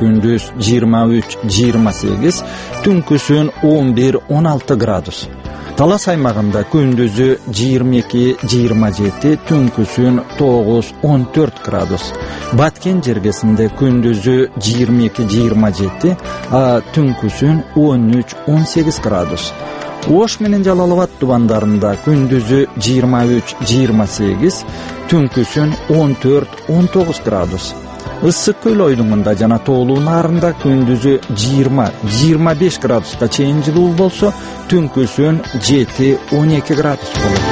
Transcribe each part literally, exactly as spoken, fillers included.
күндүз жыйырма үч жыйырма сегиз, түнкүсүн он бир он алты градус. Талас аймагында күндүзү жыйырма эки жыйырма жети, түнкүсүн тогуз он төрт градус. Баткен жергесинде күндүзү жыйырма эки жыйырма жети, а түнкүсүн он үч он сегиз градус. Ош менен Жалал Абад тубандарында күндүзү жыйырма үч жыйырма сегиз, түнкүсүн он төрт он тогуз градус. Ысык көл ойдуңунда жана тоолуу наарында күндүзү жыйырма жыйырма беш градуска чейин жылуу болсо, түнкүсүн жети он эки градус болот.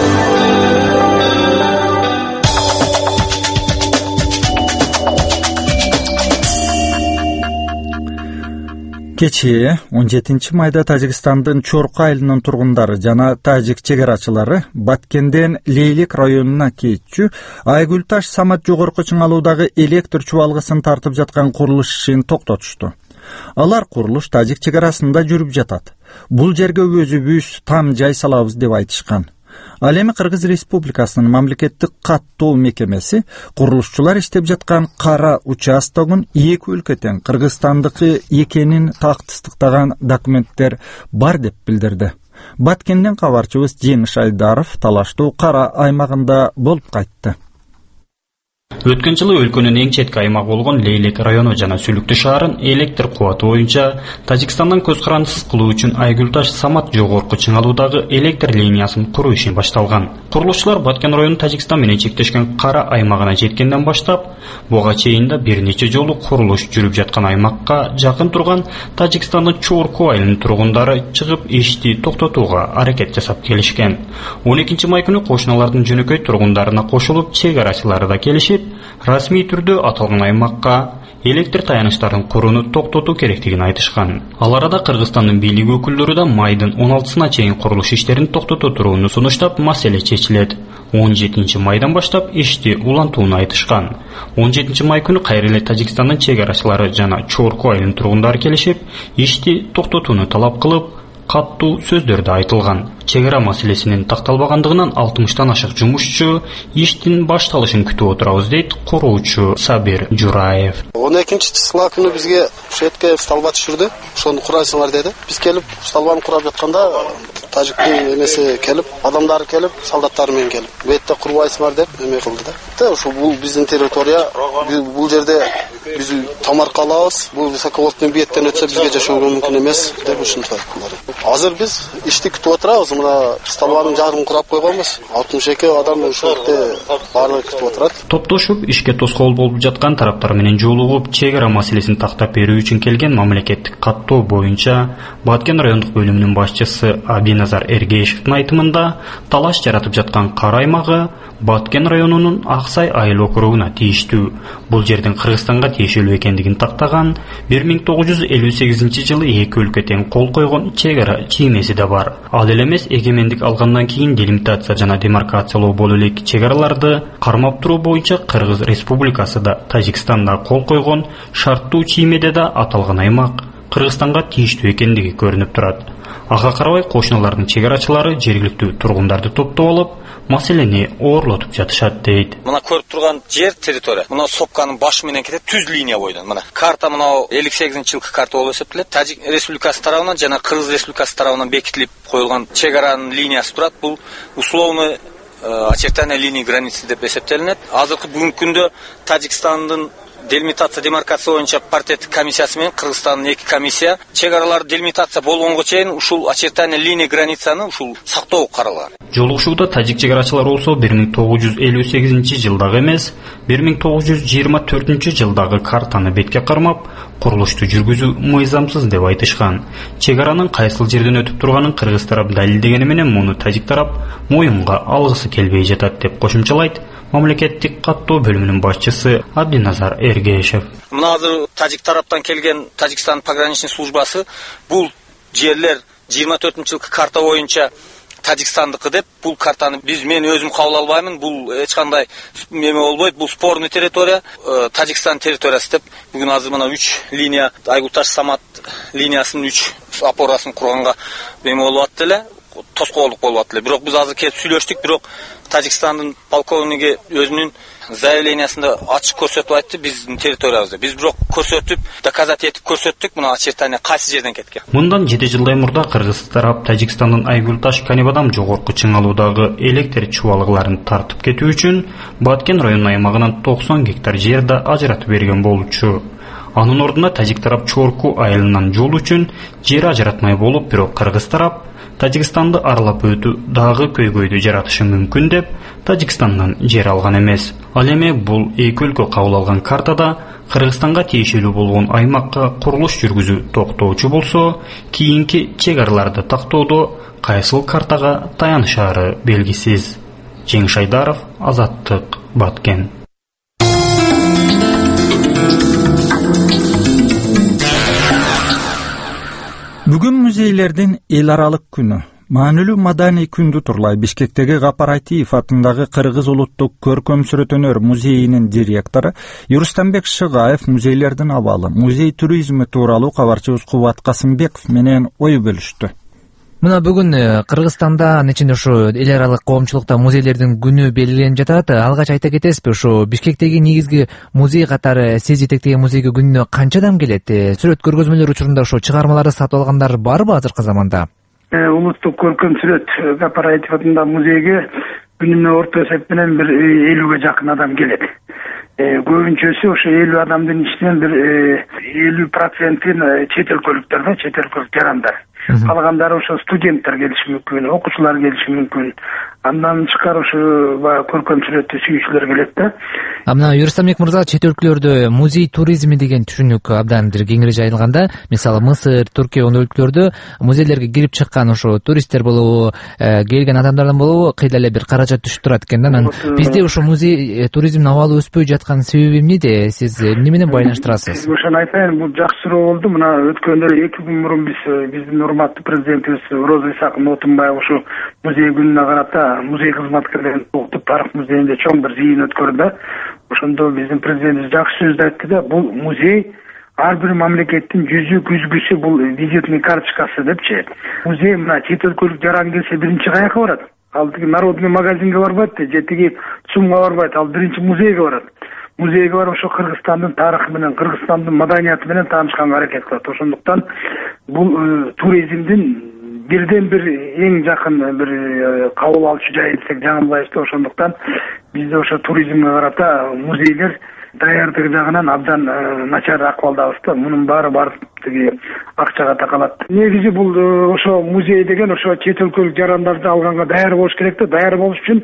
Кечээ он жетинчи майда Тажикстандын Чорку айылынын тургундары жана тажик чегарачылары Баткенден Лейлек районуна кетчү Айгүлташ Самат жогорку чыңалуудагы электр чубалгысын тартып жаткан курулуш ишин токтотушту. Алар курулуш тажик чегарасында жүрүп жатат. Бул жерге өзүбүз там жай салабыз деп айтышкан. Ал эми Кыргыз Республикасынын мамлекеттик каттоо мекемеси курулушчулар иштеп жаткан кара участогун эки өлкөдөн Кыргызстандыкы экенин тактыстыктаган документтер бар деп билдирди. Баткенден кабарчыбыз Жеңиш Айдаров талаштуу кара аймагында болуп кайтты. Өткөн жылы өлкөнүн эң четки аймагы болгон Лейлек району жана Сүлүктү шаарын электр кубаты боюнча Тажикстандан көз карандысыз кылуу үчүн Айгүлташ Самат жогорку чыңалуудагы электр линиясын куруу иши башталган. Курулушчулар Баткен району Тажикстан менен чектешкен кара аймагына жеткенден баштап, буга чейин да бир нече жолу курулуш жүрүп жаткан аймакка жакын турган Тажикстандын Чорку айылынын тургундары чыгып ишти токтотууга аракет жасап келишкен. он экинчи май күнү кошуналардын жөнөкөй тургундарына кошулуп, чегарачылары да келишип, расмий түрдө аталган аймакка электр таяныштарын курууну токтотуу керектигин айтышкан. Ал арада Кыргызстандын бийлик өкүлдөрү да майдын он алтысына чейин курулуш иштерин токтото турууну сунуштап, маселе чечилет. он жетинчи майдан баштап ишти улантууну айтышкан. он жетинчи май күнү кайра эле Тажикстандын чегарачылары жана Чорку айылынын тургундары келишип, ишти токтотууну талап кылып, каттуу сөздөрдө айтылган. Чегара маселесинин такталбагандыгынан алтымыштан ашык жумушчу иштин башталышын күтүп отурабыз дейт куруучу Сабир Жураев. он экинчи числа күнү бизге шетке столба түшүрдү. Ошону курасыңар деди. Биз келип столбаны курап жатканда тажиктин эмеси келип, адамдары келип, солдаттары менен келип, "Бу жерде курбайсыңар" деп эме кылды да. Ошо бул биздин территория, бул жерде биз тамарка алабыз. Бул высоковольтный бияттен өтсө бизге жашоого мүмкүн эмес деп ушинтип айткандар. Азыр биз ишти күтүп отурабыз. Мына столбанын жагын курап койгонбуз. алтымыш эки адам ушул жерде баардыгы күтүп отурат. Топтошуп ишке тоскоол болуп жаткан тараптар менен жолугуп, чегара маселесин тактап берүү үчүн келген мамлекеттик каттоо боюнча Баткен райондук бөлүмүнүн башчысы Абиназар Эргеевдин айтымында талаш жаратып жаткан кара аймагы Баткен районунун Аксай айыл округуна тийиштүү. Бул жердин Кыргызстанга тиешелүү экендигин тактаган бир миң тогуз жүз элүү сегизинчи жылы эки өлкө тең кол койгон чегара чиймеси да бар. Ал эле эмес, эгемендик алгандан кийин делимитация жана демаркациялоо болуп элек чегараларды кармап туруу боюнча Кыргыз Республикасы да Тажикстанда кол койгон шарттуу чиймеде да аталган аймак Кыргызстанга тийиштүү экендиги көрүнүп турат. Ага карабай кошуналардын чегарачылары жергиликтүү тургундарды топтоп алып, маселени оорлотуп жатышат дейт. Мына көрүп турган жер территория, мына сопканын башы менен кетет, түз линия бойдон. Мына карта мына элүү сегизинчи жылкы карта болуп эсептелет. Тажик Республикасы тарабынан жана Кыргыз Республикасы тарабынан бекитилип коюлган чегаранын линиясы турат. Бул условный очертания линии границы деп эсептелинет. Азыркы бүгүнкү күндө Тажикстандын делимитация демаркация боюнча паритеттик комиссиясы менен Кыргызстандын эки комиссия чегаралар делимитация болгонго чейин ушул очертания линии границаны ушул сактоо каралган. Жолугушууда тажик чегарачылары болсо бир миң тогуз жүз элүү сегизинчи жылдагы эмес, бир миң тогуз жүз жыйырма төртүнчү жылдагы картаны бетке кармап, курулушту жүргүзүү мыйзамсыз деп айтышкан. Чегаранын кайсыл жерден өтүп турганын Кыргыз тарап далилдегени менен муну тажик тарап моюнга алгысы келбей жатат деп кошумчалайт мамлекеттик каттоо бөлүмүнүн башчысы Абдиназар Эргеев. Мына азыр тажик тараптан келген Тажикстан пограничный службасы бул жерлер жыйырма төртүнчү жылкы карта боюнча Тажикстандыкы деп, бул картаны биз мен өзүм кабыл албаймын, бул эч кандай эме болбойт, бул спорный территория, Тажикстан территориясы деп бүгүн азыр мына үч линия Айгулташ Самат линиясынын үч опорасын курганга эме болуп атты эле, тоскоолдук болуп атты эле. Бирок биз азыр келип сүйлөштүк, бирок Тажикстандын полковниги өзүнүн заявлениясында ачык көрсөтүп айтты биздин территориябызда. Биз бирок көрсөтүп, доказать этип көрсөттүк, мына очертание кайсы жерден кеткен. Мындан жети жылдай мурда Кыргыз тарап Тажикстандын Айгүлташ Канибадам жогорку чыңалуудагы электр чубалыкларын тартып кетүү үчүн Баткен район аймагынан токсон гектар жерди ажыратып берген болчу. Анын ордуна Тажик тарап Чорку айылынан жол үчүн жер ажыратмай болуп, бирок Кыргыз тарап Тажикстанды аралап өтүү дагы көйгөйдү жаратышы мүмкүн деп Тажикстандан жер алган эмес. Ал эми бул эки өлкө кабыл алган картада Кыргызстанга тиешелүү болгон аймакка курулуш жүргүзүү токтоочу болсо, кийинки чек араларды тактоодо кайсыл картага таянышары белгисиз. Жеңиш Айдаров, Азаттык, Баткен. Бүгүн музейлердин эл аралык күнү. Маанилүү маданий күндү турлай Бишкектеги Гапар Айтиев атындагы Кыргыз улуттук көркөм сүрөтөнөр музейинин директору Юрустамбек Шыгаев музейлердин абалы, музей туризми тууралуу кабарчыбыз Кубат Касымбеков менен ой бөлүштү. Мына бүгүн Кыргызстанда нечинде ушу эл аралык коомчулукта музейлердин күнү белгиленип жатат. Алгач айта кетесизби, ушу Бишкектеги негизги музей катары сиз жетектеген музейге күнүнө канча адам келет? Сүрөт көргөзмөлөр учурунда ушу чыгармаларды сатып алгандар барбы азыркы заманда? Улуттук көркөм сүрөт Гапар Айтиев атындагы музейге күнүнө орто эсеп менен бир элүүгө жакын адам келет. Көбүнчөсү ошо элүү адамдын ичинен бир элүү процентин чет өлкөлүктөр да, чет өлкөлүк жарандар. Калгандары ошо студенттер келиши мүмкүн, окуучулар келиши мүмкүн. Андан тышкары ошо көркөм сүрөттү сүйүүчүлөр келет да. А мына Юрустамбек мырза, чет өлкөлөрдө музей туризми деген түшүнүк абдан бир кеңири жайылган да. Мисалы Мысыр, Түркия ондой өлкөлөрдө музейлерге кирип чыккан ошо туристтер болобу, келген адамдардан болобу, кыйла эле бир каражат түшүп турат экен да. Анан бизде ошо музей туризмдин абалы өспөй жаткан себеби эмнеде? Сиз эмне менен байланыштырасыз? Ошону айтайын, бул жакшы суроо болду. Мына өткөндө эки күн мурун биз биздин урматтуу президентибиз Роза Исаковна Отунбаева ошо музей күнүнө карата музей кызматкерлерин токтоп Тарых музейинде чоң бир жыйын өткөрдү. Ошондо биздин президентибиз жакшы сөздү айтты да, бул музей ар бир мамлекеттин жүзүк үзгүсү, бул визитный карточкасы депчи. Музей мына чет өлкөлүк жаран келсе биринчи каяка барат? Ал тиги народный магазинге барбайт, же тиги ЦУМга барбайт, ал биринчи музейге барат. Музейге барып ошо Кыргызстандын тарыхы менен, Кыргызстандын маданияты менен таанышканга аракет кылат. Ошондуктан бул туризмдин бирден бир эң жакын бир кабыл алуучу жай десек жаңылбайбыз. Ошондуктан бизде ошо туризмге карата музейлер даярдыгы жагынан абдан начар акыбалдабыз да. Мунун баары барып тиги акчага такалат. Негизи бул ошо музей деген ошо чет өлкөлүк жарандарды алганга даяр болуш керек да. Даяр болуш үчүн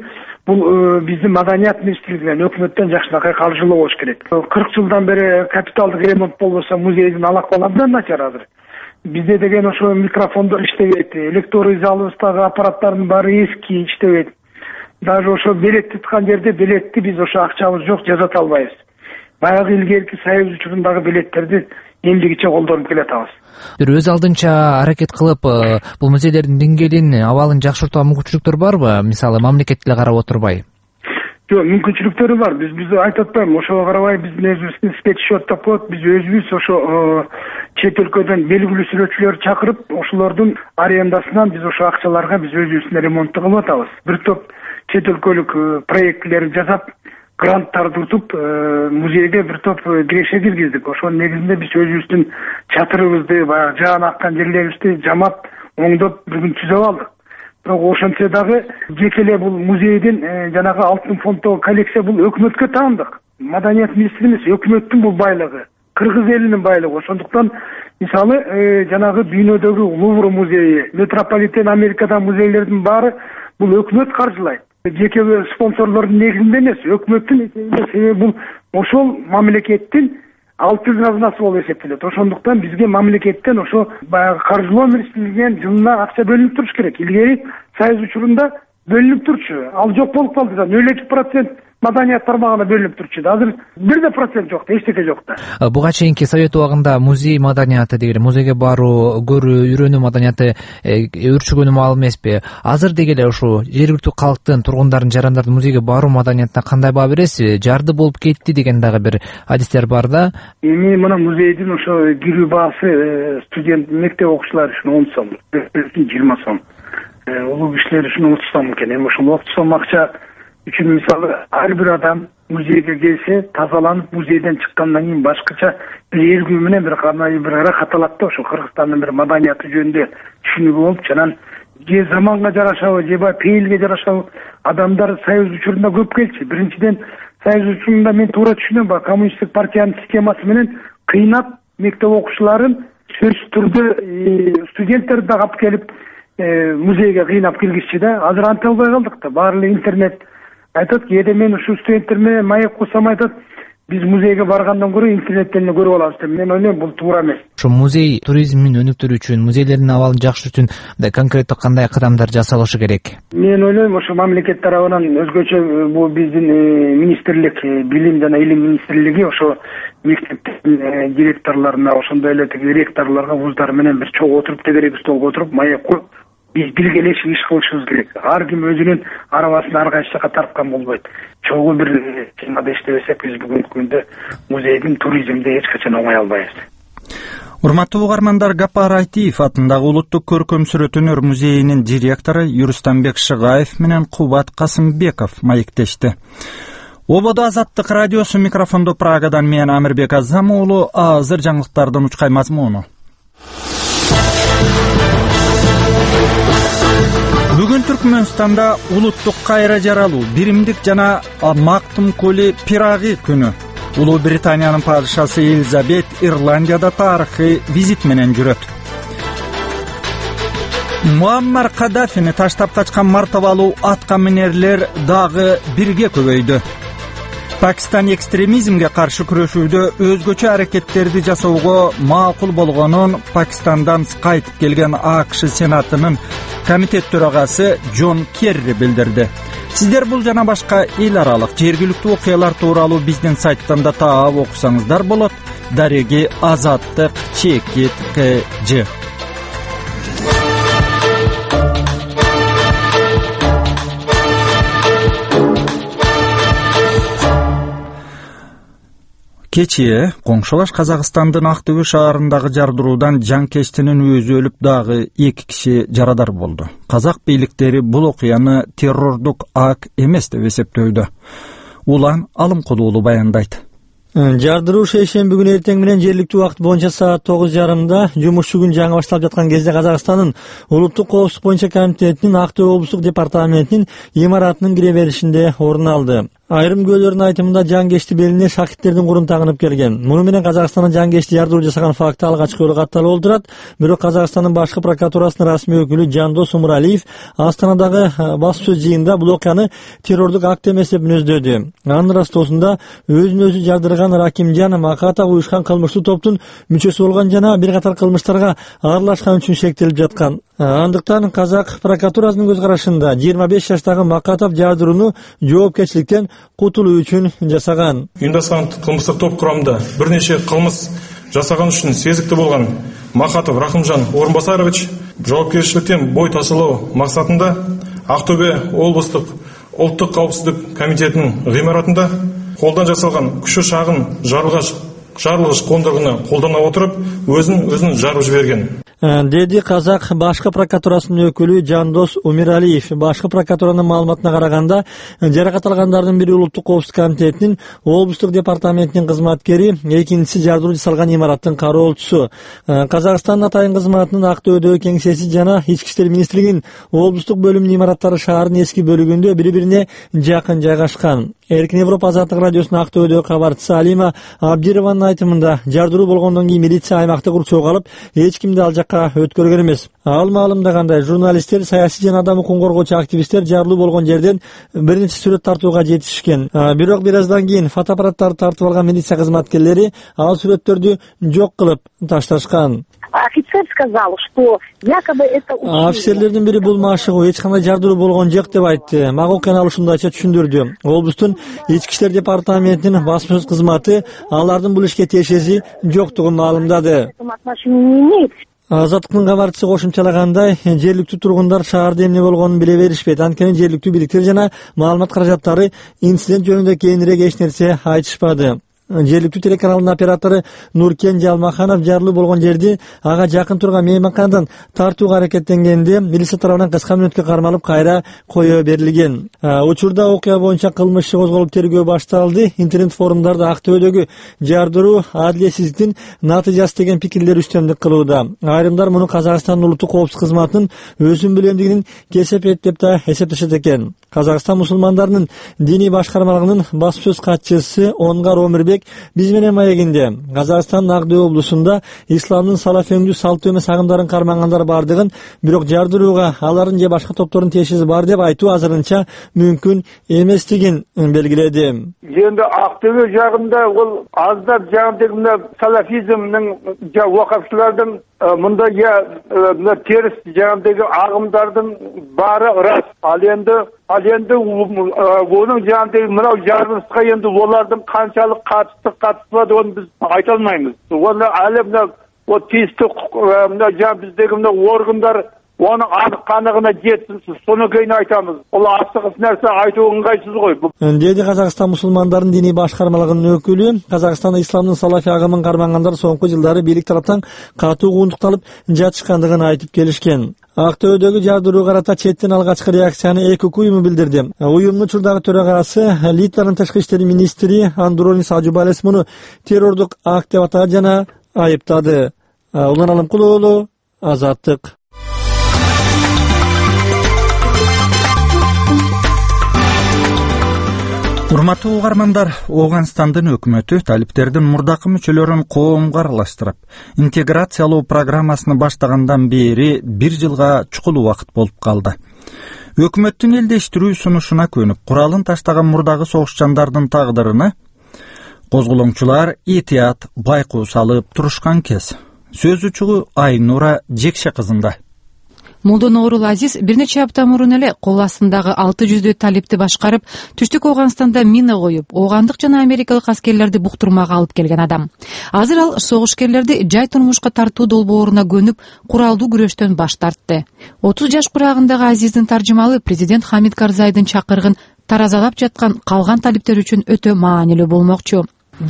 бул биздин маданият министрлигинен, өкмөттөн жакшынакай каржылоо болуш керек. кырк жылдан бери капиталдык ремонт болбосо музейдин алакыбалы абдан начар азыр. Бизде деген ошо микрофондор иштебейт, электорный залыбыздагы аппараттардын баары эски, иштебейт. Даже ошо билетти туткан жерде билетти биз ошо акчабыз жок, жасата албайбыз. Баягы илгерки союз учурундагы билеттерди эмдигиче колдонуп келатабыз. Бир өз алдынча аракет кылып, бул музейлердин деңгээлин, абалын жакшыртууга мүмкүнчүлүктөр барбы? Мисалы, мамлекет деле карап отурбай. Жок, мүмкүнчүлүктөрү бар. Биз биз айтып атпайбы, ошого карабай биздин өзүбүздүн спецсчет деп коет. Биз өзүбүз ошо чет өлкөдөн белгилүү сүрөтчүлөрдү чакырып, ошолордун арендасынан биз ошо акчаларга биз өзүбүздүн ремонтту кылып атабыз. Бир топ чет өлкөлүк проектлерди жасап, гранттарды утуп, музейге бир топ киреше киргиздик. Ошонун негизинде биз өзүбүздүн чатырыбызды, баягы жаан аккан жерлерибизди жамап, оңдоп бүгүн түзөп алдык. Бирок ошентсе дагы жеке эле бул музейдин жанагы алтын фонддогу коллекция бул өкмөткө таандык. Маданият министри эмес, өкмөттүн бул байлыгы, кыргыз элинин байлыгы. Ошондуктан мисалы жанагы дүйнөдөгү Лувр музейи, Метрополитен Америкадагы музейлердин баары бул өкмөт каржылайт. Жеке спонсорлордун негизинде эмес, өкмөттүн эсебинде. Себеби бул ошол мамлекеттин алтын казынасы болуп эсептелет. Ошондуктан бизге мамлекеттен ошо баягы каржылоо министрлигинен жылына акча бөлүнүп туруш керек. Илгери союз учурунда бөлүнүп турчу. Ал жок болуп калды да. нөл эки процент маданият тармагына бөлүнүп турчу. Азыр бир да процент жок, эчтеке жок да. Буга чейинки совет убагында музей маданияты деген, музейге баруу, көрүү, үйрөнүү маданияты өрчүгөнү маалым эмеспи? Азыр дегеле ушу жергиликтүү калктын, тургундардын, жарандардын музейге баруу маданиятына кандай баа бересиз? Жарды болуп кетти деген дагы бир адистер бар да. Эми мына музейдин ошо кирүү баасы студент, мектеп окуучулары үчүн он сом, жыйырма сом. Улуу кишилер үчүн отуз сом экен. Эми ошол отуз сом акча үчүн мисалы ар бир адам музейге келсе тазаланып музейден чыккандан кийин башкача бир эргүү менен бир кандай бир ырахат алат да ошо Кыргызстандын бир маданияты жөнүндө түшүнүгү болуп жанан же заманга жарашабы же баягы пейилге жарашабы адамдар союз учурунда көп келчү. Биринчиден союз учурунда мен туура түшүнөм, баягы коммунисттик партиянын системасы менен кыйнап мектеп окуучуларын сөзсүз түрдө студенттерди да алып келип музейге кыйнап киргизчи да. Азыр антип албай калдык да. Баары эле интернет айтат, кээде мен ушу студенттер менен маек курсам айтат, биз музейге баргандан көрө интернеттен эле көрүп алабыз деп. Мен ойлойм бул туура эмес. Ошо музей туризмин өнүктүрүү үчүн, музейлердин абалын жакшыртуу үчүн мындай конкреттүү кандай кадамдар жасалышы керек? Мен ойлойм ошо мамлекет тарабынан өзгөчө бул биздин министрлик, билим жана илим министрлиги ошо мектептин директорлоруна, ошондой эле ректорлорго вуздар менен бир чогуу отуруп, тегерек столго отуруп маек коюп, биз биргелешип иш кылышыбыз керек. Ар ким өзүнүн арабасын ар кайсы жака тарткан болбойт. Чогуу бир темада иштебесек, биз бүгүнкү күндө музейдин туризмди эч качан оңой албайбыз. Урматтуу угармандар, Гапар Айтиев атындагы Улуттук көркөм сүрөт өнөр музейинин директору Юрустамбек Шыгаев менен Кубат Касымбеков маектешти. Ободо Азаттык радиосу, микрофондо Прагадан мен Амирбек Азам уулу. Азыр жаңылыктардын учкай мазмуну. Бүгүн Түркмөнстанда улуттук кайра жаралуу, биримдик жана мактым коли пирагы күнү. Улуу Британиянын падышасы Элизабет Ирландияда тарыхый визит менен жүрөт. Муаммар Каддафини таштап качкан мартабалуу атка минерлер дагы бирге көбөйдү. Пакистан экстремизмге каршы күрөшүүдө өзгөчө аракеттерди жасоого макул болгонун Пакистандан кайтып келген АКШ Сенатынын комитет төрагасы Джон Керри билдирди. Сиздер бул жана башка эл аралык жергиликтүү окуялар тууралуу биздин сайттан да таап окусаңыздар болот. Дареги Азаттык чекит кж. Кечээ коңшулаш Казакстандын Актөбө шаарындагы жардыруудан жанкечтинин өзү өлүп, дагы эки киши жарадар болду. Казак бийликтери бул окуяны террордук акт эмес деп эсептөөдө. Улан Алымкулуулу баяндайт. Жардыруу шейшемби күнү эртең менен жергиликтүү убакыт боюнча саат тогуз жарымда жумушчу күн жаңы башталып жаткан кезде Казакстандын улуттук коопсуздук боюнча комитетинин Актөбө облустук департаментинин имаратынын кире беришинде орун алды. Айрым күбөлөрдүн айтымында жангечти белине шакиттердин курун тагынып келген. Муну менен Казакстандын жангечти жардыруу жасаган факты алгачкы жолу катталып олтурат. Бирок Казакстандын башкы прокуратурасынын расмий өкүлү Жандос Умуралиев Астанадагы баспасөз жыйынында бул окуяны террордук акт эмес деп мүнөздөдү. Анын растоосунда өзүн өзү жардырган Ракимжан Макатов уюшкан кылмыштуу топтун мүчөсү болгон жана бир катар кылмыштарга аралашкан үчүн шектелип жаткан. Андыктан казак прокуратурасынын көз карашында жыйырма беш жаштагы Макатов жардырууну жоопкерчиликтен кутулуу үчүн жасаган. Уюмдашкан кылмыштык топ курамында бир нече кылмыш жасаган үчүн сезиктүү болгон Макатов Рахымжан Орунбасарович жоопкерчиликтен бой ташылуу максатында Актөбө облустук улуттук коопсуздук комитетинин гымаратында колдон жасалган күчү шагын жарылгыч жарылгыч кондургуну колдоно отуруп өзүн өзүн жарып жиберген, деди казак башкы прокуратурасынын өкүлү Жандос Умуралиев. Башкы прокуратуранын маалыматына караганда, жаракат алгандардын бири улуттук коопсуздук комитетинин облустук департаментинин кызматкери, экинчиси жардыруу жасалган имараттын кароолчусу. Казакстан атайын кызматынын Актөбөдөгү кеңсеси жана Ички иштер министрлигинин облустук бөлүмүнүн имараттары шаардын эски бөлүгүндө бири-бирине жакын жайгашкан. Эркин Европа Азаттык радиосунун Актөбөдөгү кабарчысы Алима Абдированын айтымында, жардыруу болгондон кийин милиция аймакты курчоого алып, эч кимди ал жакка өткөргөн эмес. Ал маалымдагандай, журналисттер, саясий жана адам укугун коргоочу активисттер жардыруу болгон жерден бир нече сүрөт тартууга жетишкен. Бирок бир аздан кийин фотоаппараттарды тартып алган милиция кызматкерлери ал сүрөттөрдү жок кылып ташташкан. Офицер сказал, что якобы это... Офицерлердин бири бул машыгуу эч кандай жардыруу болгон жок деп айтты. Мага окуяны ушундайча түшүндүрдү. Облустун Ички иштер департаментинин баспасөз кызматы алардын бул ишке тиешеси жоктугун маалымдады. Азаттыктын кабарчысы кошумчалагандай, жергиликтүү тургундар шаарда эмне болгонун биле беришпейт. Анткени жергиликтүү бийликтер жана маалымат каражаттары инцидент жөнүндө кийинирээк эч нерсе айтышпады. Жергиликтүү телеканалдын оператору Нуркен Жалмаханов жарылуу болгон жерди ага жакын турган мейманканадан тартууга аракеттенгенде милиция тарабынан кыска мүнөткө кармалып кайра кое берилген. Учурда окуя боюнча кылмыш иши козголуп тергөө башталды. Интернет форумдарда Актөбөдөгү жардыруу адилетсиздиктин натыйжасы деген пикирлер үстөмдүк кылууда. Айрымдар муну Казакстандын улуттук коопсуздук кызматынын өзүн билемдигинин кесепет деп да эсептешет экен. Казакстан мусулмандарынын диний башкармалыгынын баспасөз катчысы Онгар Омирбек биз менен маегинде Казакстандын Ак Дөбө облусунда исламдын салафеңдүү салт эмес агымдарын кармагандар бардыгын, бирок жардырууга алардын же башка топтордун тиешеси бар деп айтуу азырынча мүмкүн эместигин белгиледи. Енді Ақтөбе жағында ол аздап жаңағыдегі мына салафизмнің уақыпшылардың мұнда я мына теріс жаңағыдегі ағымдардың бары рас. Ал енді ал енді оның жаңағыдегі мынау жарылысқа енді олардың қаншалық қатысты қатыспады оны біз айта алмаймыз. Оны әлі мына о тиісті мына жаңағы біздегі мына органдар оны анық қанығына жетсін, соны кейін айтамыз. Ол асығыс нәрсе айту ыңғайсыз ғой. Деді Казакстан мусулмандарынын диний башкармалыгынын өкүлү. Казакстанда исламдын салафи агымын кармагандар соңку жылдары бийлик тараптан катуу куундукталып жатышкандыгын айтып келишкен. Актөбөдөгү жардыруу карата четтен алгачкы реакцияны эки уюму билдирди. Уюмдун учурдагы төрагасы Литванын тышкы иштер министри Андронис Аджубалес муну террордук акт деп атады жана айыптады. Улан Алымкулуулу, Азаттык. Урматтуу угармандар, Ооганстандын өкмөтү талиптердин мурдакы мүчөлөрүн коомго аралаштырып, интеграциялоо программасын баштагандан бери бир жылга чукул убакыт болуп калды. Өкмөттүн элдештирүү сунушуна көнүп, куралын таштаган мурдагы согушчандардын тагдырына козголоңчулар этият байкоо салып турушкан кез. Сөз учугу Айнура Жекше кызында. Молдон Орул Азиз бир нече апта мурун эле кол астындагы алты жүздөй талипти башкарып, түштүк Ооганстанда мина коюп, оогандык жана америкалык аскерлерди буктурмага алып келген адам. Азыр ал согушкерлерди жай турмушка тартуу долбооруна көнүп, куралдуу күрөштөн баш тартты. отуз жаш курагындагы Азиздин таржымалы президент Хамид Карзайдын чакырыгын таразалап жаткан калган талиптер үчүн өтө маанилүү болмокчу.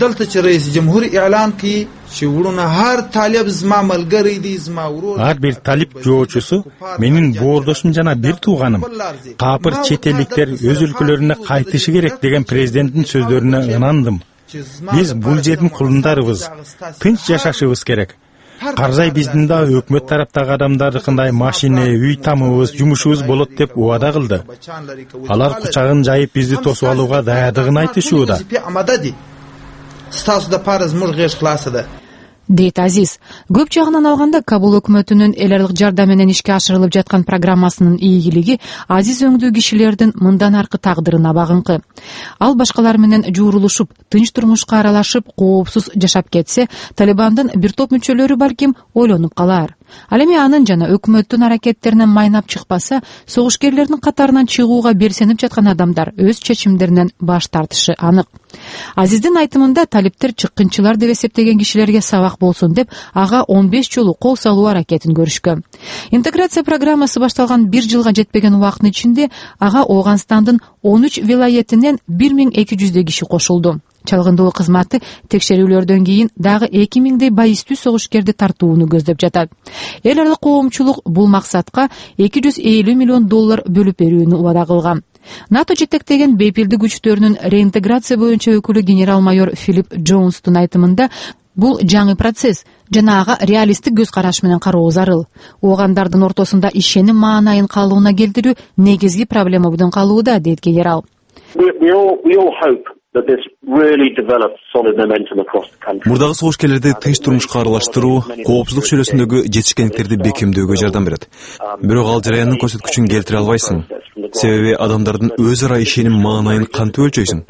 Ар бир талип жоочусу менин боордошум жана бир тууганым. Капыр чет элдиктер өз өлкөлөрүнө кайтышы керек деген президенттин сөздөрүнө ынандым. Биз бул жердин кулундарыбыз. Тынч жашашыбыз керек. Карзай биздин да өкмөт тараптагы адамдардыкындай машина, үй тамыбыз, жумушубуз болот деп убада кылды. Алар кучагын жайып бизди тосуп алууга даярдыгын айтышууда. Дейт Азиз. Көп жагынан алганда Кабул өкмөтүнүн эл аралык жардам менен ишке ашырылып жаткан программасынын ийгилиги Азиз өңдүү кишилердин мындан аркы тагдырына багынкы. Ал башкалар менен жуурулушуп, тынч турмушка аралашып, коопсуз жашап кетсе, Талибандын бир топ мүчөлөрү балким ойлонуп калар. Ал эми анын жана өкмөттүн аракеттеринен майнап чыкпаса, согушкерлердин катарынан чыгууга берсенип жаткан адамдар өз чечимдеринен баш тартышы анык. Азиздин айтымында талиптер чыккынчылар деп эсептеген кишилерге сабак болсун деп, ага он беш жолу кол салуу аракетин көрүшкөн. Интеграция программасы башталган бир жылга жетпеген убакыттын ичинде ага Ооганстандын он үч вилаятинен бир миң эки жүздөй киши кошулду. Чалгындоо кызматы текшерүүлөрдөн кийин дагы эки миңдей байистүү согушкерди тартууну көздөп жатат. Эл аралык коомчулук бул максатка эки жүз элүү миллион доллар бөлүп берүүнү убада кылган. НАТО жетектеген бейпилдик күчтөрүнүн реинтеграция боюнча өкүлү генерал-майор Филипп Джонстун айтымында бул жаңы процесс жана ага реалисттик көз караш менен кароо зарыл. Оогандардын ортосунда ишеним маанайын калууна келтирүү негизги проблема будун калууда, дейт генерал. Мурдагы согушкерлерди тынч турмушка аралаштыруу коопсуздук чөйрөсүндөгү жетишкендиктерди бекемдөөгө жардам берет. Бирок ал жараяндын көрсөткүчүн келтире албайсың. Себеби адамдардын өз ара ишеним маанайын кантип өлчөйсүң?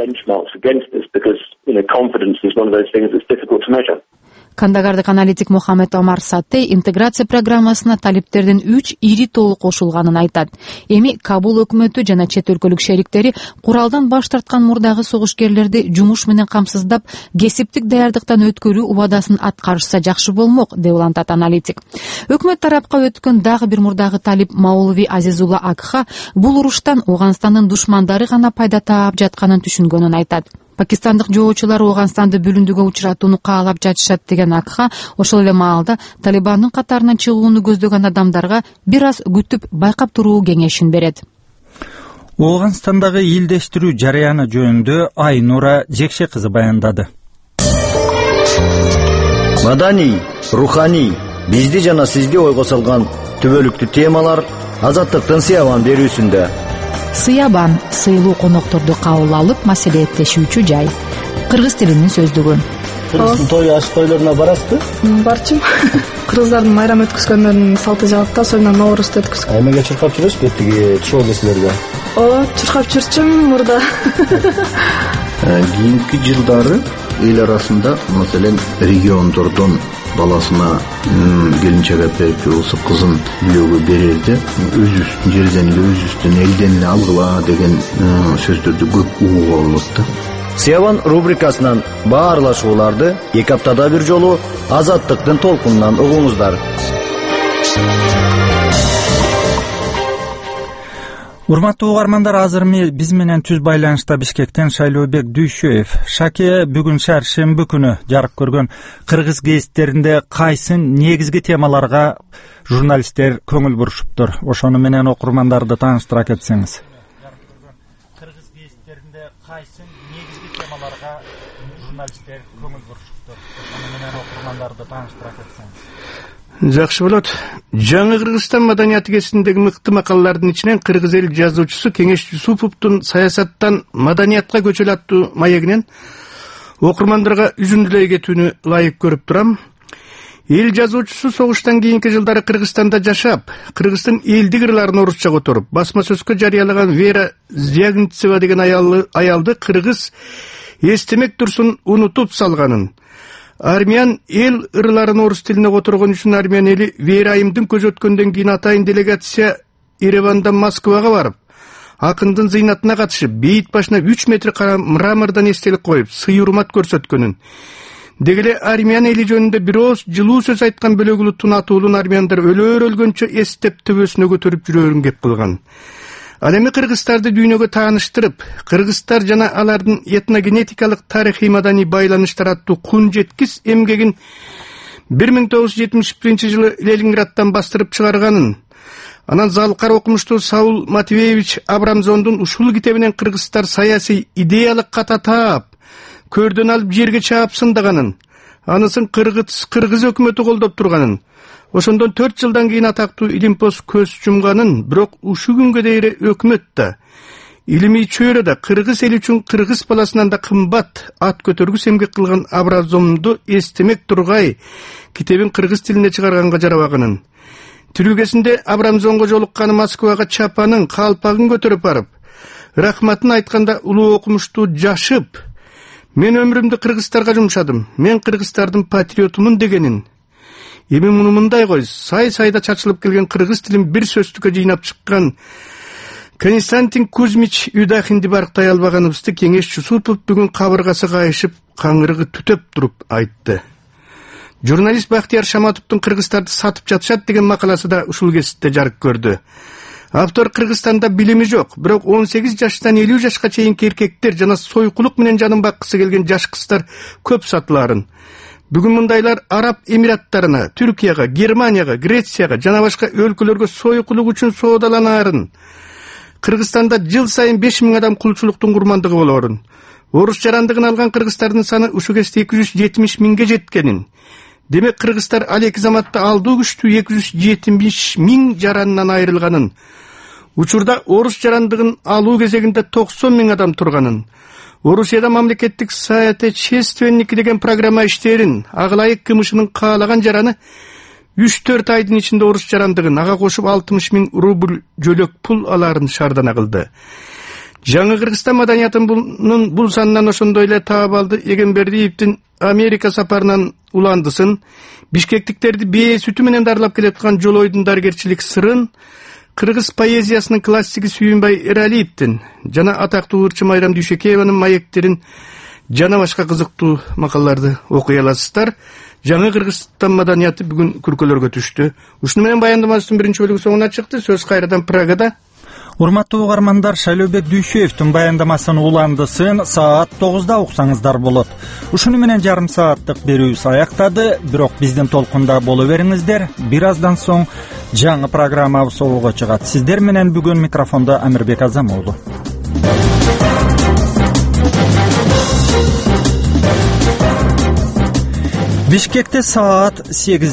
Кандагардык аналитик Мухаммед Омар Саттей интеграция программасына талиптердин үч ири тобу кошулганын айтат. Эми Кабул өкмөтү жана чет өлкөлүк шериктери куралдан баш тарткан мурдагы согушкерлерди жумуш менен камсыздап, кесиптик даярдыктан өткөрүү убадасын аткарышса жакшы болмок, деп улантат аналитик. Өкмөт тарапка өткөн дагы бир мурдагы талип Маулви Азизулла Акха бул уруштан Ооганстандын душмандары гана пайда таап жатканын түшүнгөнүн айтат. Пакистандык жоочулар Ооганстанды бүлүндүгө учуратууну каалап жатышат деген акха ошол эле маалда Талибандын катарынан чыгууну көздөгөн адамдарга бир аз күтүп байкап туруу кеңешин берет. Ооганстандагы илдештирүү жарыяны жөнүндө Айнура Жекше кызы баяндады. Маданий, руханий, бизди жана сизди ойго салган түбөлүктүү темалар азаттыктын сыябан берүүсүндө. Сыябан сыйлуу конокторду кабыл алып маселелештешүүчү жай. Кыргыз тилинин сөздүгү. Кыргыздын той аш тойлоруна барасызбы? Барчым. Кыргыздардын майрам өткөзгөндөрүнүн салты жабыкта, особенно Ноорузду өткөзгөн. Эмеге чуркап жүрөсүз беттиги шоу кесилерге? О, чуркап жүрчүм мурда. Кийинки жылдары эл арасында, маселен, региондордон баласына келинчек әперип болсо кызын бирөөгө берерде өзүбүздүн жерден эле, өзүбүздүн элден эле алгыла деген сөздөрдү көп угууга болот да. Сыябан рубрикасынан баарлашууларды эки аптада бир жолу Азаттыктын толкунунан угуңуздар. Урматтуу угармандар, азыр биз менен түз байланышта Бишкектен Шайлообек Дүйшөев. Шаке, бүгүн шаршемби күнү жарык көргөн кыргыз гезиттеринде кайсы негизги темаларга журналисттер көңүл бурушуптур? Ошону менен окурмандарды тааныштыра кетсеңиз. Кыргыз гезиттеринде кайсы негизги темаларга журналисттер көңүл бурушуптур? Ошону менен окурмандарды тааныштыра кетсеңиз. Жакшы болот. Жаңы Кыргызстан маданияты кесиндеги мыкты макалалардын ичинен кыргыз эл жазуучусу Кеңеш Жусуповдун саясаттан маданиятка көчөлү аттуу маегинен окурмандарга үзүндүлөй кетүүнү ылайык көрүп турам. Эл жазуучусу согуштан кийинки жылдары Кыргызстанда жашап, Кыргыздын элдик ырларын орусча которуп, басма сөзгө жарыялаган Вера Звягинцева деген аялды кыргыз эстемек турсун унутуп салганын, Армян эл ырларын орус тилине которгон үчүн Армян эли Вера айымдын көз өткөндөн кийин атайын делегация Еревандан Москвага барып, акындын зыйнатына катышып, бейит башына үч метр кара мрамордон эстелик коюп, сый урмат көрсөткөнүн, дегеле Армян эли жөнүндө бир ооз жылуу сөз айткан бөлөгүлүү тунатуулун армяндар өлөр өлгөнчө эстеп төбөсүнө көтөрүп жүрөрүн кеп кылган. Ал эми кыргыздарды дүйнөгө тааныштырып, кыргыздар жана алардын этногенетикалык тарыхый маданий байланыштар аттуу кун жеткис эмгегин бир миң тогуз жүз жетимиш биринчи жылы Ленинградтан бастырып чыгарганын, анан залкар окумуштуу Саул Матвеевич Абрамзондун ушул китебинен кыргыздар саясий идеялык ката таап, көрдөн алып жерге чаап сындаганын, анысын кыргыз кыргыз өкмөтү колдоп турганын, ошондон төрт жылдан кийин атактуу Илимпоз көз жумганын, бирок ушул күнгө дейин өкмөт да, илимий чөйрө да кыргыз эл үчүн кыргыз баласынан да кымбат ат көтөргүс эмгек кылган Абрамзонду эстемек тургай китебин кыргыз тилинде чыгарганга жарабаганын, тирүүгесинде Абрамзонго жолукканы Москвага чапанын, калпагын көтөрүп барып, рахматын айтканда улуу окумуштуу жашып, мен өмүрүмдү кыргыздарга жумшадым, мен кыргыздардын патриотумун дегенин, эми муну мындай кой, сай-сайда чачылып келген кыргыз тилин бир сөздүккө жыйнап чыккан Константин Кузьмич Юдахинди барктай албаганыбызды Кеңеш Жусупов бүгүн кабыргасы кайышып, каңырыгы түтөп туруп айтты. Журналист Бактияр Шаматовдун кыргыздарды сатып жатышат деген макаласы да ушул кесипте жарык көрдү. Автор Кыргызстанда билими жок, бирок он сегиз жаштан элүү жашка чейинки эркектер жана сойкулук менен жанын баккысы келген жаш кыздар көп сатылаарын. Бүгүн мындайлар Араб Эмираттарына, Түркияга, Германияга, Грецияга жана башка өлкөлөргө сойкулук үчүн соодаланаарын. Кыргызстанда жыл сайын беш миң адам кулчулуктун курмандыгы болоорун. Орус жарандыгын алган кыргыздардын саны ушул кезде эки жүз жетимиш миңге жеткенин. Демек кыргыздар ал эки заматта алдуу күчтүү эки жүз жетимиш миң жаранынан айрылганын. Учурда орус жарандыгын алуу кезегинде токсон миң адам турганын. Орусияда мамлекеттик соотечественники деген программа иштерин, агылайык кымышынын каалаган жараны үч төрт айдын ичинде орус жарандыгын, ага кошуп алтымыш миң рубль жөлөк пул алаарын шаардана кылды. Жаңы Кыргызстан маданиятынын бул санынан ошондой эле Таабалды Эгембердиевдин Америка сапарынан уландысын, бишкектиктерди бээ сүтү менен дарлап келаткан жолойдун дарыгерчилик сырын, кыргыз поэзиясынын классиги Сүйүнбай Эралиевдин жана атактуу ырчы Майрам Дүйшөкееванын маектерин жана башка кызыктуу макалаларды окуй аласыздар. Жаңы Кыргызстан маданияты бүгүн күркөлөргө түштү. Ушуну менен баяндамабыздын биринчи бөлүгү соңуна чыкты. Сөз кайрадан Прагада. Урматтуу угармандар, Шайлообек Дүйшөевдүн баяндамасын уландысын саат тогузда уксаңыздар болот. Ушуну менен жарым сааттык берүүбүз аяктады, бирок биздин толкунда боло бериңиздер. Бир аздан соң жаңы программабыз обого чыгат. Сиздер менен бүгүн микрофондо Амирбек Азамоğlu. Бишкекте саат сегиз